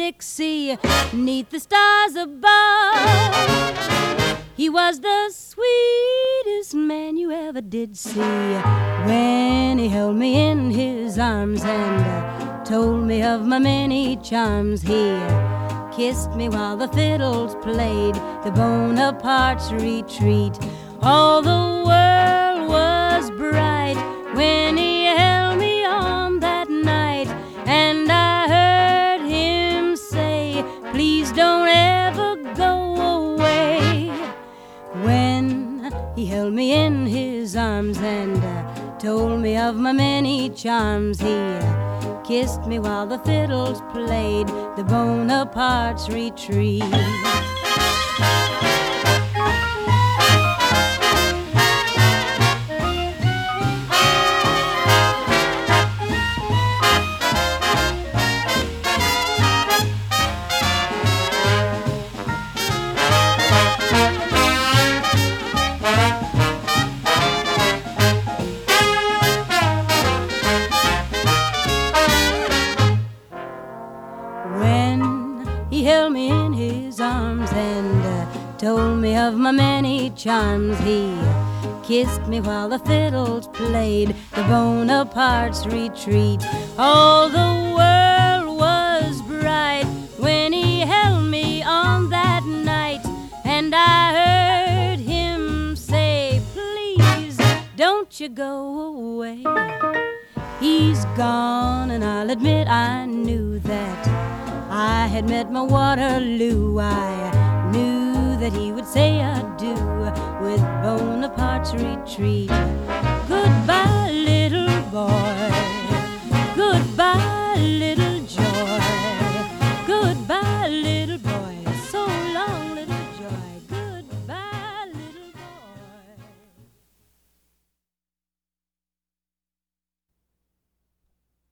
Dixie, 'neath the stars above. He was the sweetest man you ever did see. When he held me in his arms and told me of my many charms, he kissed me while the fiddles played the Bonaparte's retreat. All the world was bright when he held me on that night, and I heard him say, please don't ever go away. When he held me in his arms and told me of my many charms, he kissed me while the fiddles played the Bonaparte's retreat. He held me in his arms and told me of my many charms. He kissed me while the fiddles played the Bonaparte's retreat. All the world was bright when he held me on that night, and I heard him say, please don't you go away. He's gone, and I'll admit I knew that I had met my Waterloo. I knew that he would say adieu with Bonaparte's retreat. Goodbye, little boy. Goodbye, little